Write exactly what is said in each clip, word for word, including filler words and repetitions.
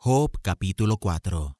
Job capítulo cuatro.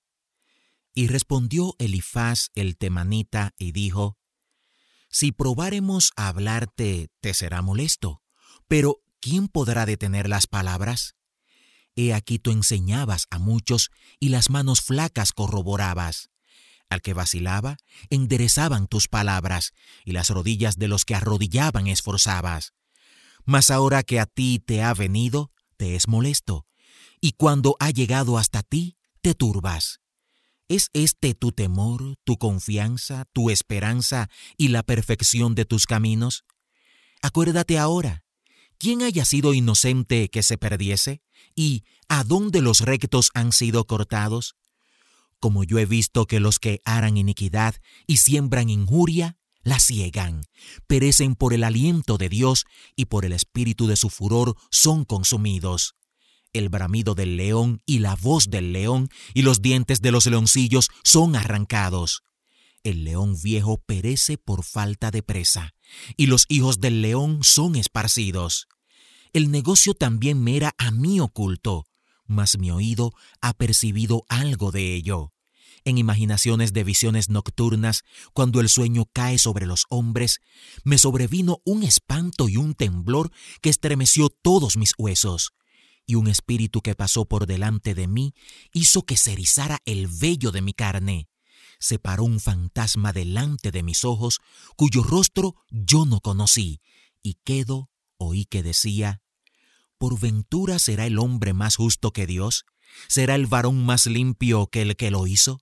Y respondió Elifaz el temanita y dijo: Si probáremos a hablarte, te será molesto, pero ¿quién podrá detener las palabras? He aquí tú enseñabas a muchos y las manos flacas corroborabas. Al que vacilaba, enderezaban tus palabras, y las rodillas de los que arrodillaban esforzabas. Mas ahora que a ti te ha venido, te es molesto, y cuando ha llegado hasta ti, te turbas. ¿Es este tu temor, tu confianza, tu esperanza y la perfección de tus caminos? Acuérdate ahora, ¿quién haya sido inocente que se perdiese? ¿Y a dónde los rectos han sido cortados? Como yo he visto que los que aran iniquidad y siembran injuria, la ciegan, perecen por el aliento de Dios y por el espíritu de su furor son consumidos. El bramido del león y la voz del león y los dientes de los leoncillos son arrancados. El león viejo perece por falta de presa, y los hijos del león son esparcidos. El negocio también me era a mí oculto, mas mi oído ha percibido algo de ello. En imaginaciones de visiones nocturnas, cuando el sueño cae sobre los hombres, me sobrevino un espanto y un temblor que estremeció todos mis huesos. Y un espíritu que pasó por delante de mí hizo que se erizara el vello de mi carne. Se paró un fantasma delante de mis ojos, cuyo rostro yo no conocí, y quedo oí que decía: ¿Por ventura será el hombre más justo que Dios? ¿Será el varón más limpio que el que lo hizo?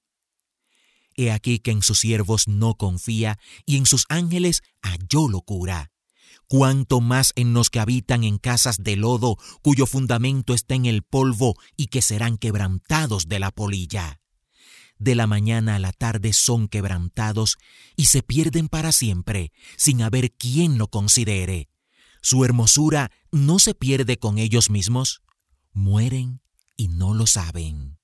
He aquí que en sus siervos no confía, y en sus ángeles halló locura. Cuánto más en los que habitan en casas de lodo, cuyo fundamento está en el polvo y que serán quebrantados de la polilla. De la mañana a la tarde son quebrantados y se pierden para siempre, sin haber quien lo considere. Su hermosura no se pierde con ellos mismos. Mueren y no lo saben.